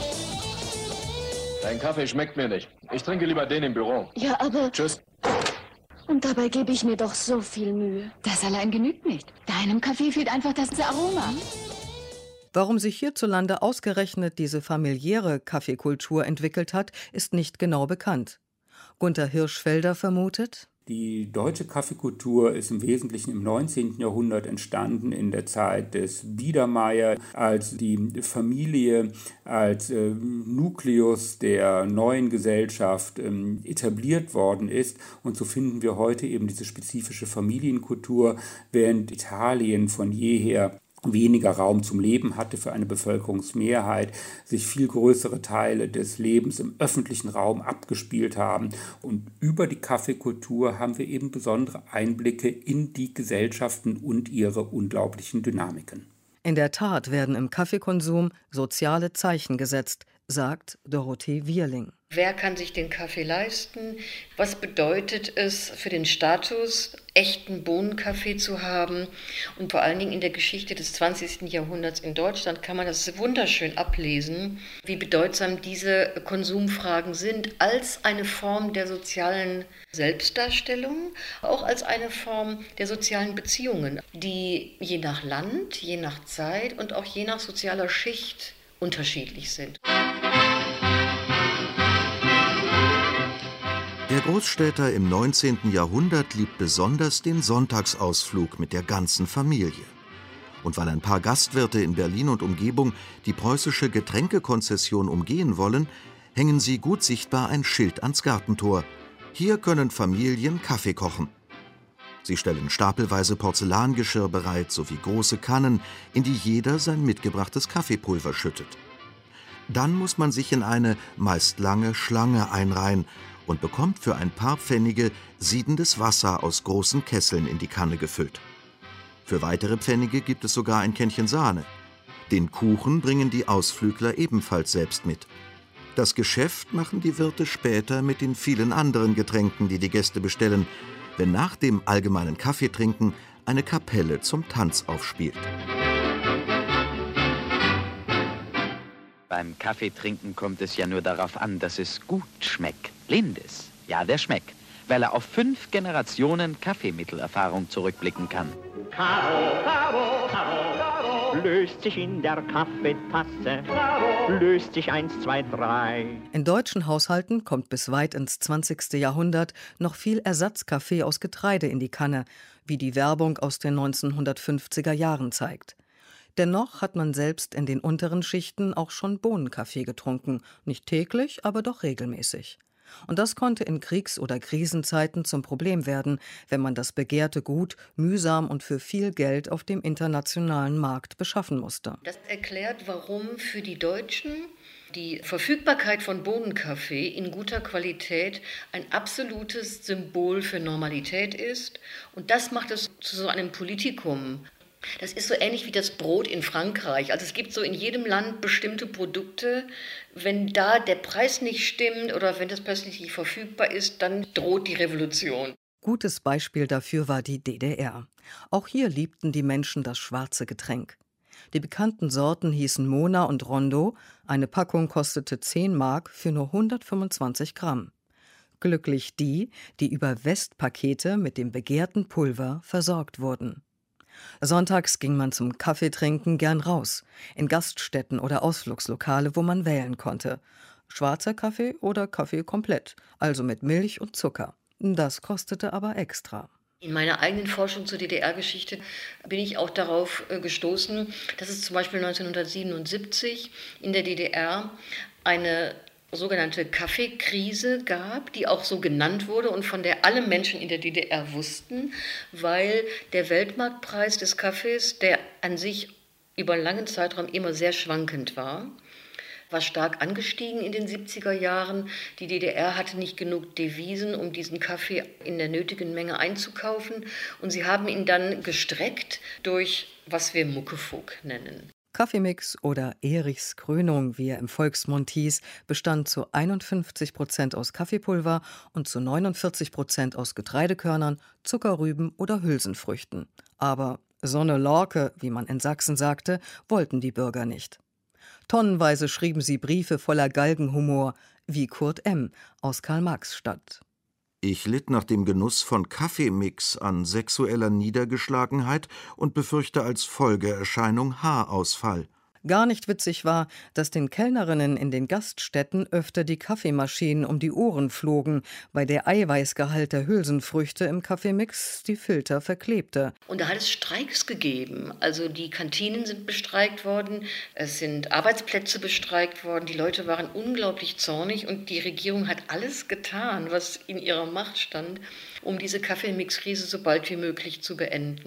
Dein Kaffee schmeckt mir nicht. Ich trinke lieber den im Büro. Ja, aber... Tschüss. Und dabei gebe ich mir doch so viel Mühe. Das allein genügt nicht. Deinem Kaffee fehlt einfach das Aroma. Warum sich hierzulande ausgerechnet diese familiäre Kaffeekultur entwickelt hat, ist nicht genau bekannt. Gunther Hirschfelder vermutet: Die deutsche Kaffeekultur ist im Wesentlichen im neunzehnten Jahrhundert entstanden, in der Zeit des Biedermeier, als die Familie als äh, Nukleus der neuen Gesellschaft ähm, etabliert worden ist. Und so finden wir heute eben diese spezifische Familienkultur, während Italien von jeher weniger Raum zum Leben hatte für eine Bevölkerungsmehrheit, sich viel größere Teile des Lebens im öffentlichen Raum abgespielt haben. Und über die Kaffeekultur haben wir eben besondere Einblicke in die Gesellschaften und ihre unglaublichen Dynamiken. In der Tat werden im Kaffeekonsum soziale Zeichen gesetzt, sagt Dorothee Wierling. Wer kann sich den Kaffee leisten? Was bedeutet es für den Status, echten Bohnenkaffee zu haben? Und vor allen Dingen in der Geschichte des zwanzigsten Jahrhunderts in Deutschland kann man das wunderschön ablesen, wie bedeutsam diese Konsumfragen sind als eine Form der sozialen Selbstdarstellung, auch als eine Form der sozialen Beziehungen, die je nach Land, je nach Zeit und auch je nach sozialer Schicht unterschiedlich sind. Der Großstädter im neunzehnten Jahrhundert liebt besonders den Sonntagsausflug mit der ganzen Familie. Und weil ein paar Gastwirte in Berlin und Umgebung die preußische Getränkekonzession umgehen wollen, hängen sie gut sichtbar ein Schild ans Gartentor. Hier können Familien Kaffee kochen. Sie stellen stapelweise Porzellangeschirr bereit sowie große Kannen, in die jeder sein mitgebrachtes Kaffeepulver schüttet. Dann muss man sich in eine meist lange Schlange einreihen und bekommt für ein paar Pfennige siedendes Wasser aus großen Kesseln in die Kanne gefüllt. Für weitere Pfennige gibt es sogar ein Kännchen Sahne. Den Kuchen bringen die Ausflügler ebenfalls selbst mit. Das Geschäft machen die Wirte später mit den vielen anderen Getränken, die die Gäste bestellen, wenn nach dem allgemeinen Kaffeetrinken eine Kapelle zum Tanz aufspielt. Beim Kaffeetrinken kommt es ja nur darauf an, dass es gut schmeckt. Lindes, ja, der schmeckt, weil er auf fünf Generationen Kaffeemittelerfahrung zurückblicken kann. Karo, Karo, Karo, Karo, löst sich in der Kaffeetasse, Karo, löst sich eins, zwei, drei. In deutschen Haushalten kommt bis weit ins zwanzigste Jahrhundert noch viel Ersatzkaffee aus Getreide in die Kanne, wie die Werbung aus den neunzehnhundertfünfziger Jahren zeigt. Dennoch hat man selbst in den unteren Schichten auch schon Bohnenkaffee getrunken, nicht täglich, aber doch regelmäßig. Und das konnte in Kriegs- oder Krisenzeiten zum Problem werden, wenn man das begehrte Gut mühsam und für viel Geld auf dem internationalen Markt beschaffen musste. Das erklärt, warum für die Deutschen die Verfügbarkeit von Bohnenkaffee in guter Qualität ein absolutes Symbol für Normalität ist. Und das macht es zu so einem Politikum. Das ist so ähnlich wie das Brot in Frankreich. Also es gibt so in jedem Land bestimmte Produkte. Wenn da der Preis nicht stimmt oder wenn das plötzlich nicht verfügbar ist, dann droht die Revolution. Gutes Beispiel dafür war die D D R. Auch hier liebten die Menschen das schwarze Getränk. Die bekannten Sorten hießen Mona und Rondo. Eine Packung kostete zehn Mark für nur hundertfünfundzwanzig Gramm. Glücklich die, die über Westpakete mit dem begehrten Pulver versorgt wurden. Sonntags ging man zum Kaffeetrinken gern raus, in Gaststätten oder Ausflugslokale, wo man wählen konnte. Schwarzer Kaffee oder Kaffee komplett, also mit Milch und Zucker. Das kostete aber extra. In meiner eigenen Forschung zur D D R-Geschichte bin ich auch darauf gestoßen, dass es zum Beispiel neunzehnhundertsiebenundsiebzig in der D D R eine sogenannte Kaffeekrise gab, die auch so genannt wurde und von der alle Menschen in der D D R wussten, weil der Weltmarktpreis des Kaffees, der an sich über einen langen Zeitraum immer sehr schwankend war, war stark angestiegen in den siebziger Jahren. Die D D R hatte nicht genug Devisen, um diesen Kaffee in der nötigen Menge einzukaufen, und sie haben ihn dann gestreckt durch, was wir Muckefuck nennen. Kaffeemix oder Erichs Krönung, wie er im Volksmund hieß, bestand zu einundfünfzig Prozent aus Kaffeepulver und zu neunundvierzig Prozent aus Getreidekörnern, Zuckerrüben oder Hülsenfrüchten. Aber Sonne Lorke, wie man in Sachsen sagte, wollten die Bürger nicht. Tonnenweise schrieben sie Briefe voller Galgenhumor, wie Kurt M. aus Karl-Marx-Stadt. Ich litt nach dem Genuss von Kaffeemix an sexueller Niedergeschlagenheit und befürchte als Folgeerscheinung Haarausfall. Gar nicht witzig war, dass den Kellnerinnen in den Gaststätten öfter die Kaffeemaschinen um die Ohren flogen, weil der Eiweißgehalt der Hülsenfrüchte im Kaffeemix die Filter verklebte. Und da hat es Streiks gegeben. Also die Kantinen sind bestreikt worden, es sind Arbeitsplätze bestreikt worden, die Leute waren unglaublich zornig und die Regierung hat alles getan, was in ihrer Macht stand, um diese Kaffeemix-Krise so bald wie möglich zu beenden.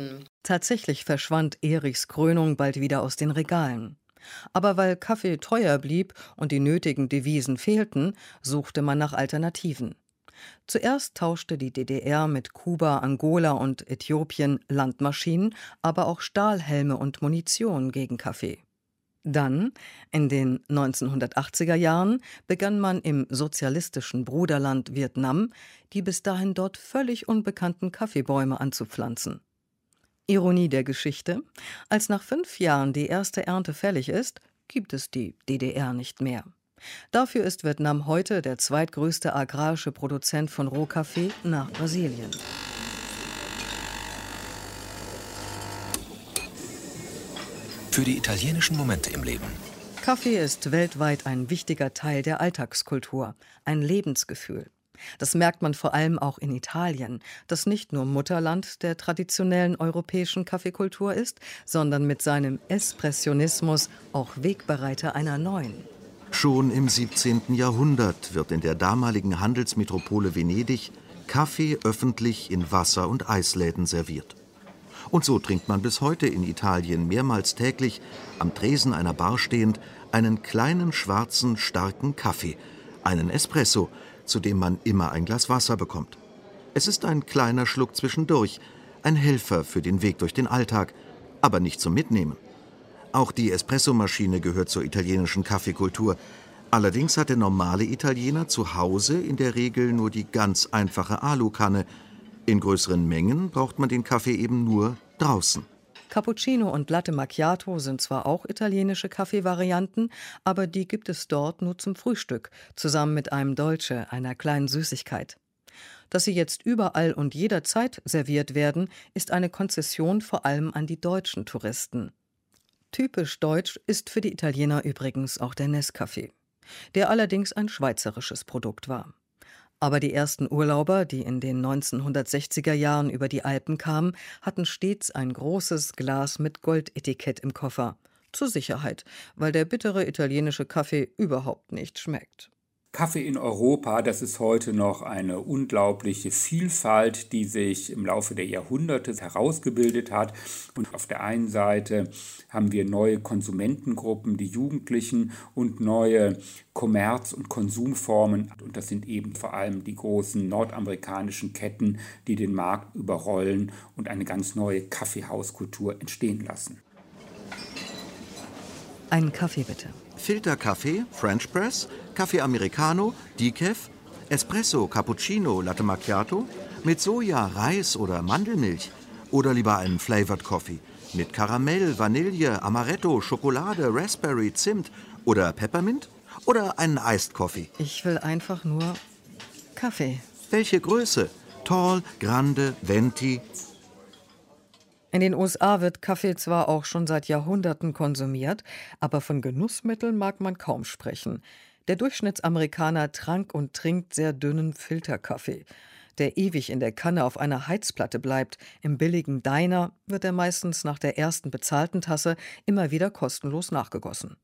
Tatsächlich verschwand Erichs Krönung bald wieder aus den Regalen. Aber weil Kaffee teuer blieb und die nötigen Devisen fehlten, suchte man nach Alternativen. Zuerst tauschte die D D R mit Kuba, Angola und Äthiopien Landmaschinen, aber auch Stahlhelme und Munition gegen Kaffee. Dann, in den neunzehnhundertachtziger Jahren, begann man im sozialistischen Bruderland Vietnam, die bis dahin dort völlig unbekannten Kaffeebäume anzupflanzen. Ironie der Geschichte: Als nach fünf Jahren die erste Ernte fällig ist, gibt es die D D R nicht mehr. Dafür ist Vietnam heute der zweitgrößte agrarische Produzent von Rohkaffee nach Brasilien. Für die italienischen Momente im Leben. Kaffee ist weltweit ein wichtiger Teil der Alltagskultur, ein Lebensgefühl. Das merkt man vor allem auch in Italien, das nicht nur Mutterland der traditionellen europäischen Kaffeekultur ist, sondern mit seinem Espressionismus auch Wegbereiter einer neuen. Schon im siebzehnten Jahrhundert wird in der damaligen Handelsmetropole Venedig Kaffee öffentlich in Wasser- und Eisläden serviert. Und so trinkt man bis heute in Italien mehrmals täglich, am Tresen einer Bar stehend, einen kleinen, schwarzen, starken Kaffee, einen Espresso, zu dem man immer ein Glas Wasser bekommt. Es ist ein kleiner Schluck zwischendurch, ein Helfer für den Weg durch den Alltag, aber nicht zum Mitnehmen. Auch die Espressomaschine gehört zur italienischen Kaffeekultur. Allerdings hat der normale Italiener zu Hause in der Regel nur die ganz einfache Alukanne. In größeren Mengen braucht man den Kaffee eben nur draußen. Cappuccino und Latte Macchiato sind zwar auch italienische Kaffeevarianten, aber die gibt es dort nur zum Frühstück, zusammen mit einem Dolce, einer kleinen Süßigkeit. Dass sie jetzt überall und jederzeit serviert werden, ist eine Konzession vor allem an die deutschen Touristen. Typisch deutsch ist für die Italiener übrigens auch der Nescafé, der allerdings ein schweizerisches Produkt war. Aber die ersten Urlauber, die in den neunzehnhundertsechziger Jahren über die Alpen kamen, hatten stets ein großes Glas mit Goldetikett im Koffer. Zur Sicherheit, weil der bittere italienische Kaffee überhaupt nicht schmeckt. Kaffee in Europa, das ist heute noch eine unglaubliche Vielfalt, die sich im Laufe der Jahrhunderte herausgebildet hat. Und auf der einen Seite haben wir neue Konsumentengruppen, die Jugendlichen, und neue Kommerz- und Konsumformen. Und das sind eben vor allem die großen nordamerikanischen Ketten, die den Markt überrollen und eine ganz neue Kaffeehauskultur entstehen lassen. Einen Kaffee bitte. Filterkaffee, French Press, Kaffee Americano, Decaf, Espresso, Cappuccino, Latte Macchiato, mit Soja, Reis oder Mandelmilch. Oder lieber einen Flavored Coffee mit Karamell, Vanille, Amaretto, Schokolade, Raspberry, Zimt oder Peppermint? Oder einen Iced Coffee? Ich will einfach nur Kaffee. Welche Größe? Tall, Grande, Venti? In den U S A wird Kaffee zwar auch schon seit Jahrhunderten konsumiert, aber von Genussmitteln mag man kaum sprechen. Der Durchschnittsamerikaner trank und trinkt sehr dünnen Filterkaffee, der ewig in der Kanne auf einer Heizplatte bleibt. Im billigen Diner wird er meistens nach der ersten bezahlten Tasse immer wieder kostenlos nachgegossen.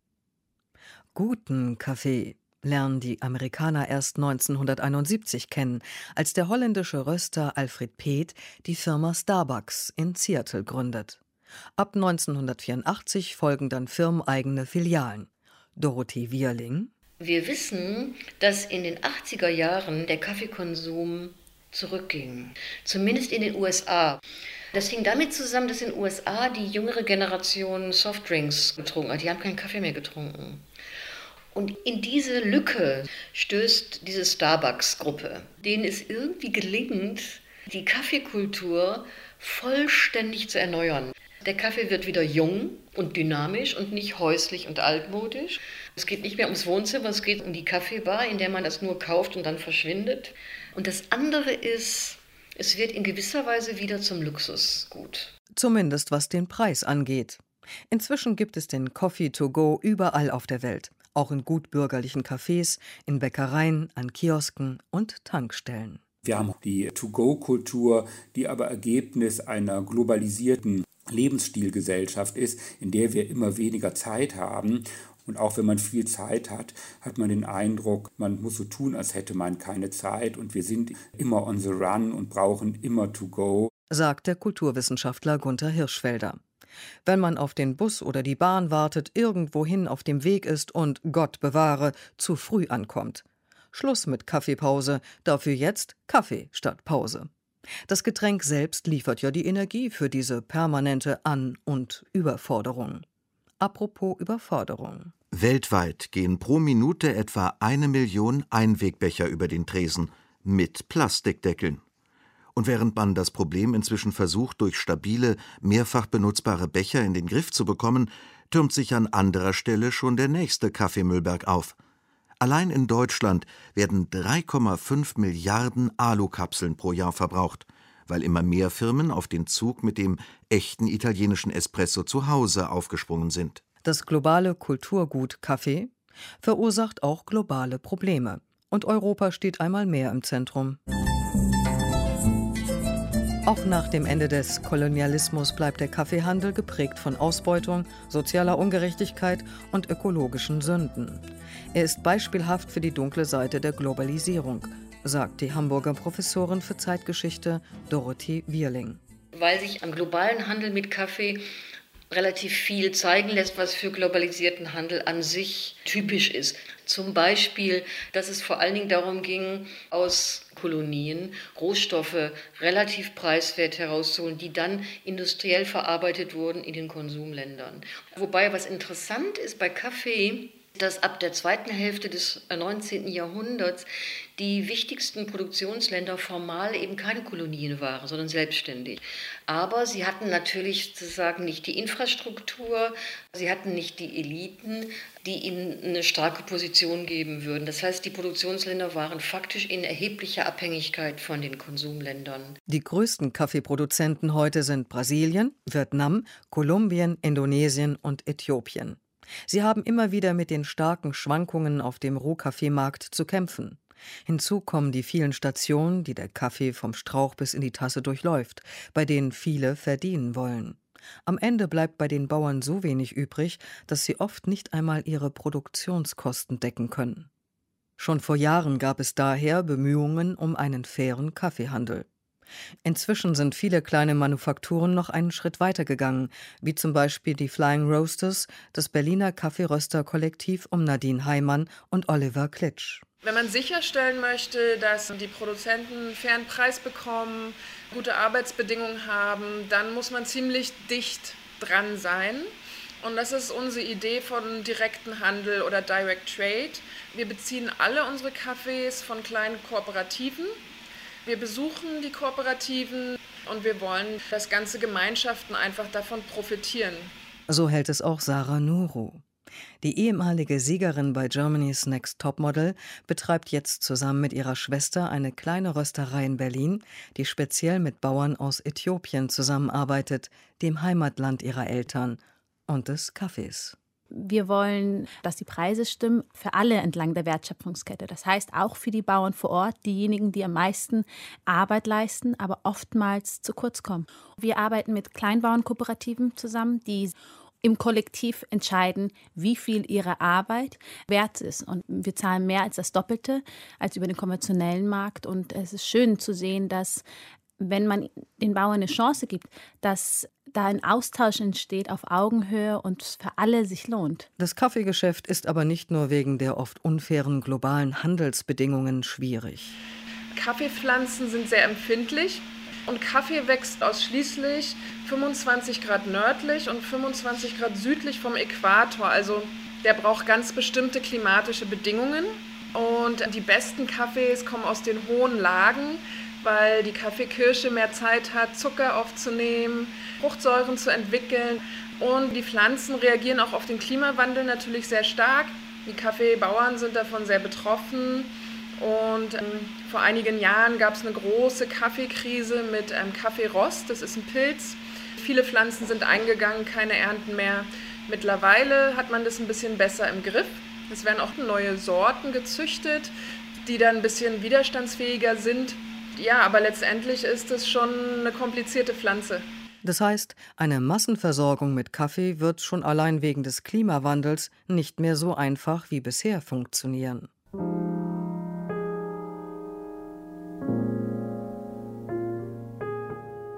Guten Kaffee lernen die Amerikaner erst neunzehnhunderteinundsiebzig kennen, als der holländische Röster Alfred Peet die Firma Starbucks in Seattle gründet. Ab neunzehnhundertvierundachtzig folgen dann firmeneigene Filialen. Dorothee Wierling: Wir wissen, dass in den achtziger Jahren der Kaffeekonsum zurückging, zumindest in den U S A. Das hing damit zusammen, dass in den U S A die jüngere Generation Softdrinks getrunken hat. Die haben keinen Kaffee mehr getrunken. Und in diese Lücke stößt diese Starbucks-Gruppe, denen es irgendwie gelingt, die Kaffeekultur vollständig zu erneuern. Der Kaffee wird wieder jung und dynamisch und nicht häuslich und altmodisch. Es geht nicht mehr ums Wohnzimmer, es geht um die Kaffeebar, in der man das nur kauft und dann verschwindet. Und das andere ist, es wird in gewisser Weise wieder zum Luxusgut. Zumindest was den Preis angeht. Inzwischen gibt es den Coffee to go überall auf der Welt. Auch in gutbürgerlichen Cafés, in Bäckereien, an Kiosken und Tankstellen. Wir haben die To-Go-Kultur, die aber Ergebnis einer globalisierten Lebensstilgesellschaft ist, in der wir immer weniger Zeit haben. Und auch wenn man viel Zeit hat, hat man den Eindruck, man muss so tun, als hätte man keine Zeit. Und wir sind immer on the run und brauchen immer To-Go. sagt der Kulturwissenschaftler Gunther Hirschfelder. Wenn man auf den Bus oder die Bahn wartet, irgendwohin auf dem Weg ist und, Gott bewahre, zu früh ankommt. Schluss mit Kaffeepause, dafür jetzt Kaffee statt Pause. Das Getränk selbst liefert ja die Energie für diese permanente An- und Überforderung. Apropos Überforderung. Weltweit gehen pro Minute etwa eine Million Einwegbecher über den Tresen mit Plastikdeckeln. Und während man das Problem inzwischen versucht, durch stabile, mehrfach benutzbare Becher in den Griff zu bekommen, türmt sich an anderer Stelle schon der nächste Kaffeemüllberg auf. Allein in Deutschland werden drei Komma fünf Milliarden Alukapseln pro Jahr verbraucht, weil immer mehr Firmen auf den Zug mit dem echten italienischen Espresso zu Hause aufgesprungen sind. Das globale Kulturgut Kaffee verursacht auch globale Probleme. Und Europa steht einmal mehr im Zentrum. Auch nach dem Ende des Kolonialismus bleibt der Kaffeehandel geprägt von Ausbeutung, sozialer Ungerechtigkeit und ökologischen Sünden. Er ist beispielhaft für die dunkle Seite der Globalisierung, sagt die Hamburger Professorin für Zeitgeschichte Dorothee Wierling. Weil sich am globalen Handel mit Kaffee relativ viel zeigen lässt, was für globalisierten Handel an sich typisch ist. Zum Beispiel, dass es vor allen Dingen darum ging, aus Kolonien Rohstoffe relativ preiswert herauszuholen, die dann industriell verarbeitet wurden in den Konsumländern. Wobei, was interessant ist bei Kaffee, dass ab der zweiten Hälfte des neunzehnten Jahrhunderts die wichtigsten Produktionsländer formal eben keine Kolonien waren, sondern selbstständig. Aber sie hatten natürlich sozusagen nicht die Infrastruktur, sie hatten nicht die Eliten, die ihnen eine starke Position geben würden. Das heißt, die Produktionsländer waren faktisch in erheblicher Abhängigkeit von den Konsumländern. Die größten Kaffeeproduzenten heute sind Brasilien, Vietnam, Kolumbien, Indonesien und Äthiopien. Sie haben immer wieder mit den starken Schwankungen auf dem Rohkaffeemarkt zu kämpfen. Hinzu kommen die vielen Stationen, die der Kaffee vom Strauch bis in die Tasse durchläuft, bei denen viele verdienen wollen. Am Ende bleibt bei den Bauern so wenig übrig, dass sie oft nicht einmal ihre Produktionskosten decken können. Schon vor Jahren gab es daher Bemühungen um einen fairen Kaffeehandel. Inzwischen sind viele kleine Manufakturen noch einen Schritt weitergegangen, wie zum Beispiel die Flying Roasters, das Berliner Kaffeeröster-Kollektiv um Nadine Heimann und Oliver Klitsch. Wenn man sicherstellen möchte, dass die Produzenten einen fairen Preis bekommen, gute Arbeitsbedingungen haben, dann muss man ziemlich dicht dran sein. Und das ist unsere Idee von direkten Handel oder Direct Trade. Wir beziehen alle unsere Kaffees von kleinen Kooperativen. Wir besuchen die Kooperativen und wir wollen, dass ganze Gemeinschaften einfach davon profitieren. So hält es auch Sarah Nuru. Die ehemalige Siegerin bei Germany's Next Topmodel betreibt jetzt zusammen mit ihrer Schwester eine kleine Rösterei in Berlin, die speziell mit Bauern aus Äthiopien zusammenarbeitet, dem Heimatland ihrer Eltern und des Kaffees. Wir wollen, dass die Preise stimmen für alle entlang der Wertschöpfungskette. Das heißt auch für die Bauern vor Ort, diejenigen, die am meisten Arbeit leisten, aber oftmals zu kurz kommen. Wir arbeiten mit Kleinbauernkooperativen zusammen, die im Kollektiv entscheiden, wie viel ihre Arbeit wert ist. Und wir zahlen mehr als das Doppelte als über den konventionellen Markt. Und es ist schön zu sehen, dass, wenn man den Bauern eine Chance gibt, dass da ein Austausch entsteht auf Augenhöhe und für alle sich lohnt. Das Kaffeegeschäft ist aber nicht nur wegen der oft unfairen globalen Handelsbedingungen schwierig. Kaffeepflanzen sind sehr empfindlich und Kaffee wächst ausschließlich fünfundzwanzig Grad nördlich und fünfundzwanzig Grad südlich vom Äquator. Also der braucht ganz bestimmte klimatische Bedingungen und die besten Kaffees kommen aus den hohen Lagen, weil die Kaffeekirsche mehr Zeit hat, Zucker aufzunehmen, Fruchtsäuren zu entwickeln. Und die Pflanzen reagieren auch auf den Klimawandel natürlich sehr stark. Die Kaffeebauern sind davon sehr betroffen. Und ähm, vor einigen Jahren gab es eine große Kaffeekrise mit ähm, Kaffeerost, das ist ein Pilz. Viele Pflanzen sind eingegangen, keine Ernten mehr. Mittlerweile hat man das ein bisschen besser im Griff. Es werden auch neue Sorten gezüchtet, die dann ein bisschen widerstandsfähiger sind. Ja, aber letztendlich ist es schon eine komplizierte Pflanze. Das heißt, eine Massenversorgung mit Kaffee wird schon allein wegen des Klimawandels nicht mehr so einfach wie bisher funktionieren.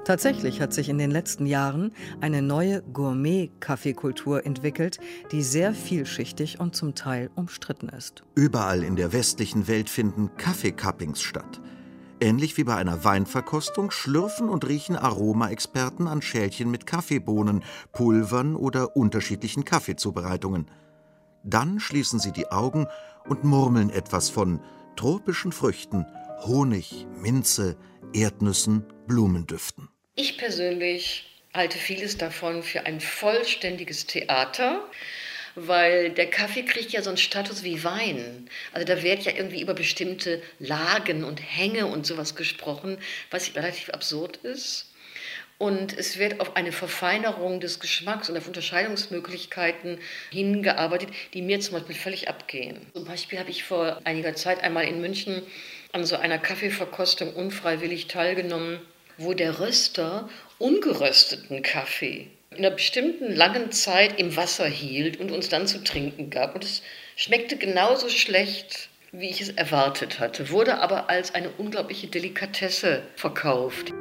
Tatsächlich hat sich in den letzten Jahren eine neue Gourmet-Kaffeekultur entwickelt, die sehr vielschichtig und zum Teil umstritten ist. Überall in der westlichen Welt finden Kaffeecuppings statt. Ähnlich wie bei einer Weinverkostung schlürfen und riechen Aromaexperten an Schälchen mit Kaffeebohnen, Pulvern oder unterschiedlichen Kaffeezubereitungen. Dann schließen sie die Augen und murmeln etwas von tropischen Früchten, Honig, Minze, Erdnüssen, Blumendüften. Ich persönlich halte vieles davon für ein vollständiges Theater, weil der Kaffee kriegt ja so einen Status wie Wein. Also da wird ja irgendwie über bestimmte Lagen und Hänge und sowas gesprochen, was relativ absurd ist. Und es wird auf eine Verfeinerung des Geschmacks und auf Unterscheidungsmöglichkeiten hingearbeitet, die mir zum Beispiel völlig abgehen. Zum Beispiel habe ich vor einiger Zeit einmal in München an so einer Kaffeeverkostung unfreiwillig teilgenommen, wo der Röster ungerösteten Kaffee in einer bestimmten langen Zeit im Wasser hielt und uns dann zu trinken gab. Und es schmeckte genauso schlecht, wie ich es erwartet hatte, wurde aber als eine unglaubliche Delikatesse verkauft.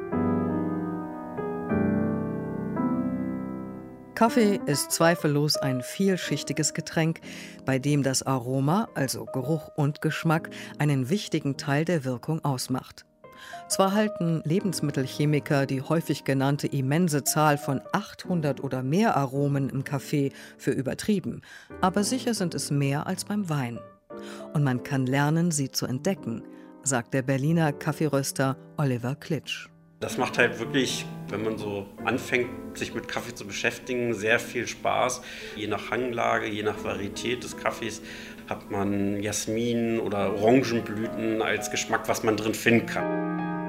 Kaffee ist zweifellos ein vielschichtiges Getränk, bei dem das Aroma, also Geruch und Geschmack, einen wichtigen Teil der Wirkung ausmacht. Zwar halten Lebensmittelchemiker die häufig genannte immense Zahl von achthundert oder mehr Aromen im Kaffee für übertrieben, aber sicher sind es mehr als beim Wein. Und man kann lernen, sie zu entdecken, sagt der Berliner Kaffeeröster Oliver Klitsch. Das macht halt wirklich, wenn man so anfängt, sich mit Kaffee zu beschäftigen, sehr viel Spaß. Je nach Hanglage, je nach Varietät des Kaffees hat man Jasmin oder Orangenblüten als Geschmack, was man drin finden kann.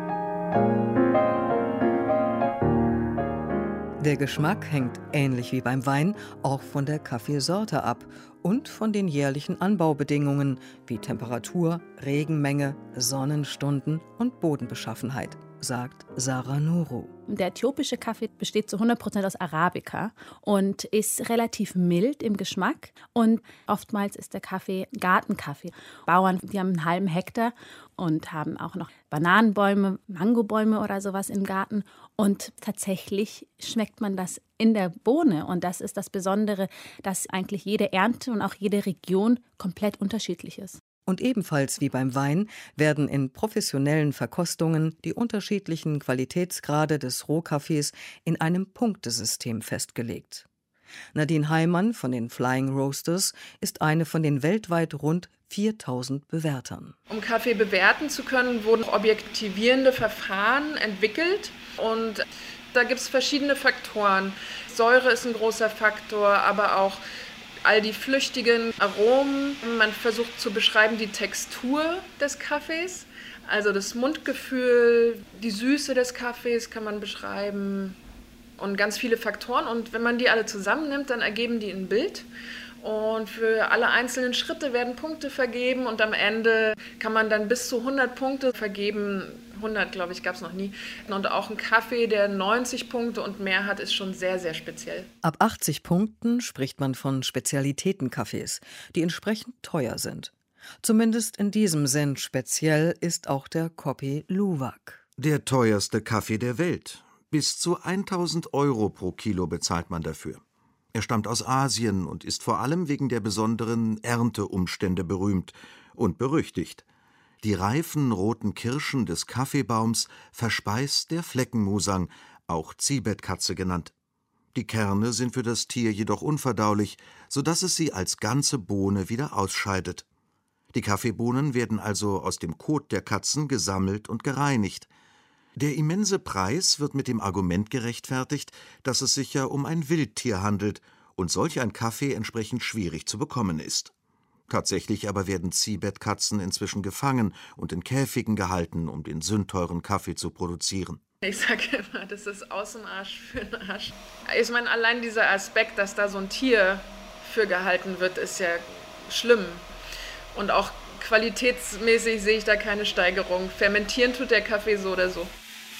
Der Geschmack hängt, ähnlich wie beim Wein, auch von der Kaffeesorte ab und von den jährlichen Anbaubedingungen wie Temperatur, Regenmenge, Sonnenstunden und Bodenbeschaffenheit, sagt Sarah Nuru. Der äthiopische Kaffee besteht zu hundert Prozent aus Arabica und ist relativ mild im Geschmack. Und oftmals ist der Kaffee Gartenkaffee. Bauern, die haben einen halben Hektar und haben auch noch Bananenbäume, Mangobäume oder sowas im Garten. Und tatsächlich schmeckt man das in der Bohne. Und das ist das Besondere, dass eigentlich jede Ernte und auch jede Region komplett unterschiedlich ist. Und ebenfalls wie beim Wein werden in professionellen Verkostungen die unterschiedlichen Qualitätsgrade des Rohkaffees in einem Punktesystem festgelegt. Nadine Heimann von den Flying Roasters ist eine von den weltweit rund viertausend Bewertern. Um Kaffee bewerten zu können, wurden objektivierende Verfahren entwickelt und da gibt es verschiedene Faktoren. Säure ist ein großer Faktor, aber auch all die flüchtigen Aromen. Man versucht zu beschreiben die Textur des Kaffees, also das Mundgefühl, die Süße des Kaffees kann man beschreiben und ganz viele Faktoren. Und wenn man die alle zusammennimmt, dann ergeben die ein Bild. Und für alle einzelnen Schritte werden Punkte vergeben und am Ende kann man dann bis zu hundert Punkte vergeben. hundert, glaube ich, gab es noch nie. Und auch ein Kaffee, der neunzig Punkte und mehr hat, ist schon sehr, sehr speziell. Ab achtzig Punkten spricht man von Spezialitätenkaffees, die entsprechend teuer sind. Zumindest in diesem Sinn speziell ist auch der Kopi Luwak. Der teuerste Kaffee der Welt. Bis zu tausend Euro pro Kilo bezahlt man dafür. Er stammt aus Asien und ist vor allem wegen der besonderen Ernteumstände berühmt und berüchtigt. Die reifen roten Kirschen des Kaffeebaums verspeist der Fleckenmusang, auch Zibet-Katze genannt. Die Kerne sind für das Tier jedoch unverdaulich, sodass es sie als ganze Bohne wieder ausscheidet. Die Kaffeebohnen werden also aus dem Kot der Katzen gesammelt und gereinigt. Der immense Preis wird mit dem Argument gerechtfertigt, dass es sich ja um ein Wildtier handelt und solch ein Kaffee entsprechend schwierig zu bekommen ist. Tatsächlich aber werden Zibet-Katzen inzwischen gefangen und in Käfigen gehalten, um den sündteuren Kaffee zu produzieren. Ich sage immer, das ist aus dem Arsch für den Arsch. Ich meine, allein dieser Aspekt, dass da so ein Tier für gehalten wird, ist ja schlimm. Und auch qualitätsmäßig sehe ich da keine Steigerung. Fermentieren tut der Kaffee so oder so.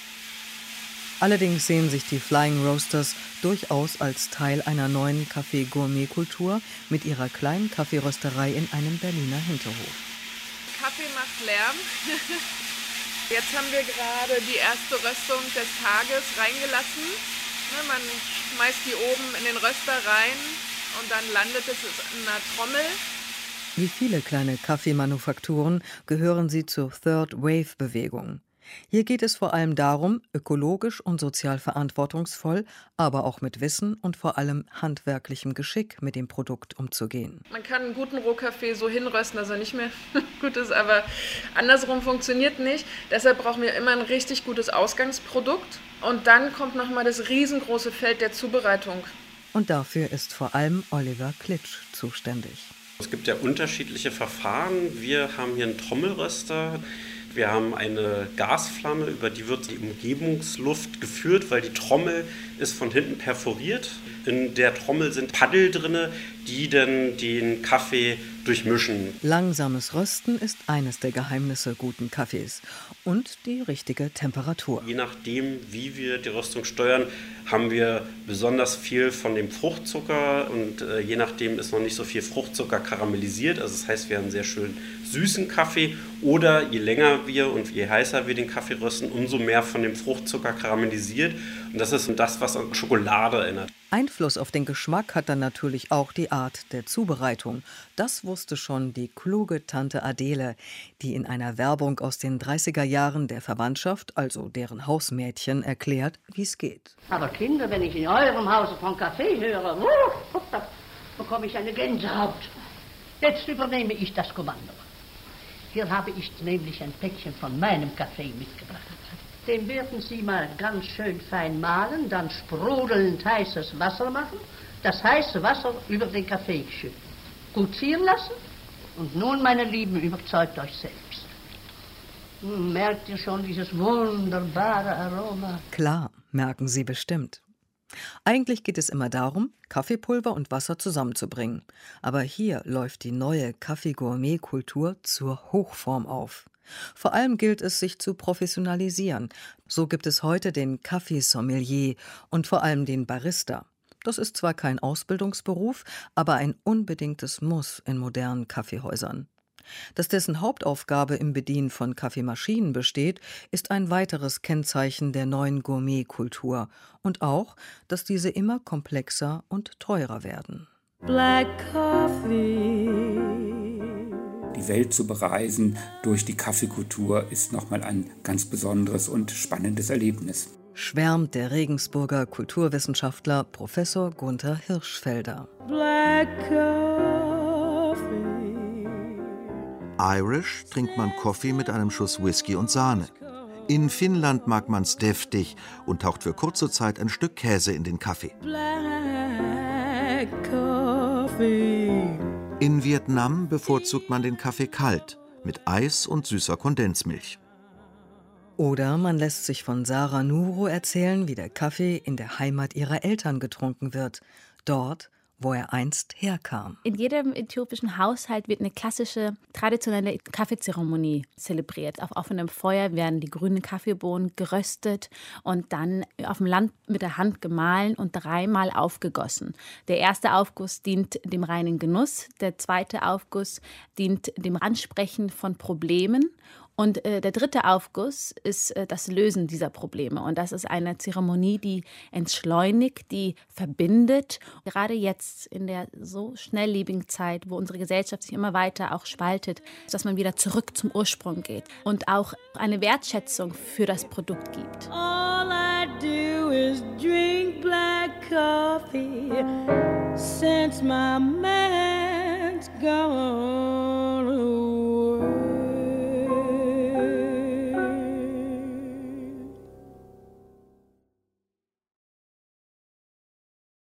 Allerdings sehen sich die Flying Roasters durchaus als Teil einer neuen Kaffee-Gourmet-Kultur mit ihrer kleinen Kaffeerösterei in einem Berliner Hinterhof. Kaffee macht Lärm. Jetzt haben wir gerade die erste Röstung des Tages reingelassen. Ne, man schmeißt die oben in den Röster rein und dann landet es in einer Trommel. Wie viele kleine Kaffeemanufakturen gehören sie zur Third-Wave-Bewegung. Hier geht es vor allem darum, ökologisch und sozial verantwortungsvoll, aber auch mit Wissen und vor allem handwerklichem Geschick mit dem Produkt umzugehen. Man kann einen guten Rohkaffee so hinrösten, dass er nicht mehr gut ist, aber andersrum funktioniert nicht. Deshalb brauchen wir immer ein richtig gutes Ausgangsprodukt. Und dann kommt nochmal das riesengroße Feld der Zubereitung. Und dafür ist vor allem Oliver Klitsch zuständig. Es gibt ja unterschiedliche Verfahren. Wir haben hier einen Trommelröster. Wir haben eine Gasflamme, über die wird die Umgebungsluft geführt, weil die Trommel ist von hinten perforiert. In der Trommel sind Paddel drin, die dann den Kaffee durchmischen. Langsames Rösten ist eines der Geheimnisse guten Kaffees. Und die richtige Temperatur. Je nachdem, wie wir die Röstung steuern, haben wir besonders viel von dem Fruchtzucker. Und äh, je nachdem ist noch nicht so viel Fruchtzucker karamellisiert. Also das heißt, wir haben einen sehr schön süßen Kaffee. Oder je länger wir und je heißer wir den Kaffee rösten, umso mehr von dem Fruchtzucker karamellisiert. Und das ist das, was an Schokolade erinnert. Einfluss auf den Geschmack hat dann natürlich auch die Art der Zubereitung. Das wusste schon die kluge Tante Adele, die in einer Werbung aus den dreißiger Jahren der Verwandtschaft, also deren Hausmädchen, erklärt, wie es geht. Aber Kinder, wenn ich in eurem Hause von Kaffee höre, uh, da bekomme ich eine Gänsehaut. Jetzt übernehme ich das Kommando. Hier habe ich nämlich ein Päckchen von meinem Kaffee mitgebracht. Den werden Sie mal ganz schön fein mahlen, dann sprudelnd heißes Wasser machen, das heiße Wasser über den Kaffee schütten, gut ziehen lassen und nun, meine Lieben, überzeugt euch selbst. Hm, merkt ihr schon dieses wunderbare Aroma? Klar, merken Sie bestimmt. Eigentlich geht es immer darum, Kaffeepulver und Wasser zusammenzubringen. Aber hier läuft die neue Kaffee-Gourmet-Kultur zur Hochform auf. Vor allem gilt es, sich zu professionalisieren. So gibt es heute den Kaffeesommelier und vor allem den Barista. Das ist zwar kein Ausbildungsberuf, aber ein unbedingtes Muss in modernen Kaffeehäusern. Dass dessen Hauptaufgabe im Bedienen von Kaffeemaschinen besteht, ist ein weiteres Kennzeichen der neuen Gourmet-Kultur. Und auch, dass diese immer komplexer und teurer werden. Black Coffee. Die Welt zu bereisen durch die Kaffeekultur ist nochmal ein ganz besonderes und spannendes Erlebnis. Schwärmt der Regensburger Kulturwissenschaftler Professor Gunther Hirschfelder. Black Coffee. Irish trinkt man Kaffee mit einem Schuss Whisky und Sahne. In Finnland mag man's deftig und taucht für kurze Zeit ein Stück Käse in den Kaffee. Black Coffee. In Vietnam bevorzugt man den Kaffee kalt, mit Eis und süßer Kondensmilch. Oder man lässt sich von Sarah Nuru erzählen, wie der Kaffee in der Heimat ihrer Eltern getrunken wird. Dort, wo er einst herkam. In jedem äthiopischen Haushalt wird eine klassische, traditionelle Kaffeezeremonie zelebriert. Auf offenem Feuer werden die grünen Kaffeebohnen geröstet und dann auf dem Land mit der Hand gemahlen und dreimal aufgegossen. Der erste Aufguss dient dem reinen Genuss, der zweite Aufguss dient dem Ansprechen von Problemen. Und äh, der dritte Aufguss ist äh, das Lösen dieser Probleme. Und das ist eine Zeremonie, die entschleunigt, die verbindet. Gerade jetzt in der so schnelllebigen Zeit, wo unsere Gesellschaft sich immer weiter auch spaltet, dass man wieder zurück zum Ursprung geht und auch eine Wertschätzung für das Produkt gibt. All I do is drink black coffee since my man's gone.